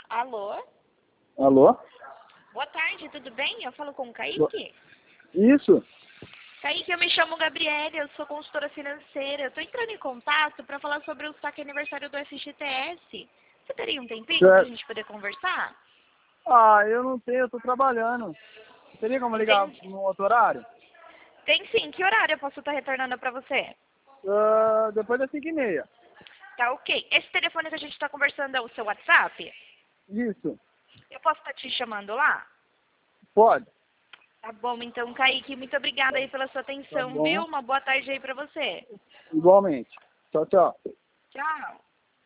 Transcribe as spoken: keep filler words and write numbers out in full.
Alô? Alô? Boa tarde, tudo bem? Eu falo com o Kaique? Bo- Isso? Kaique, eu me chamo Gabriela, eu sou consultora financeira. Eu tô entrando em contato para falar sobre o saque aniversário do F G T S. Você teria um tempinho pra Certo. gente poder conversar? Ah, eu não tenho, eu tô trabalhando. Teria como ligar Entendi. num outro horário? Tem sim, que horário eu posso estar retornando para você? Ah, depois das cinco e meia. Tá ok. Esse telefone que a gente está conversando é o seu WhatsApp? Isso. Eu posso estar te chamando lá? Pode. Tá bom, então, Kaique, muito obrigada aí pela sua Tá atenção, bom. viu? Uma boa tarde aí para você. Igualmente. Tchau, tchau. Tchau.